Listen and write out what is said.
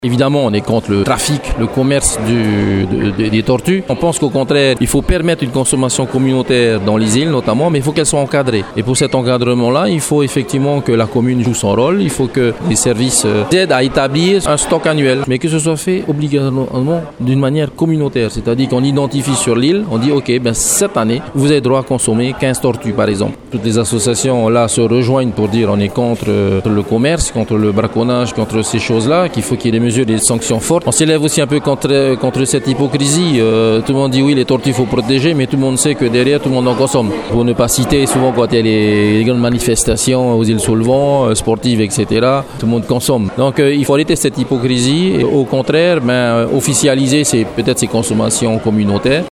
Évidemment, on est contre le trafic, le commerce des tortues. On pense qu'au contraire, il faut permettre une consommation communautaire dans les îles notamment, mais il faut qu'elle soit encadrée. Et pour cet encadrement-là, il faut effectivement que la commune joue son rôle, il faut que les services aident à établir un stock annuel, mais que ce soit fait obligatoirement d'une manière communautaire. C'est-à-dire qu'on identifie sur l'île, on dit ok, cette année, vous avez droit à consommer 15 tortues par exemple. Toutes les associations là se rejoignent pour dire on est contre le commerce, contre le braconnage, contre ces choses-là, qu'il faut qu'il y ait des mesures, des sanctions fortes. On s'élève aussi un peu contre cette hypocrisie. Tout le monde dit oui, les tortues il faut protéger, mais tout le monde sait que derrière tout le monde en consomme. Pour ne pas citer, souvent quand il y a les grandes manifestations aux îles Sous-le-Vent, sportives, etc., tout le monde consomme. Donc il faut arrêter cette hypocrisie et au contraire, officialiser peut-être ces consommations communautaires.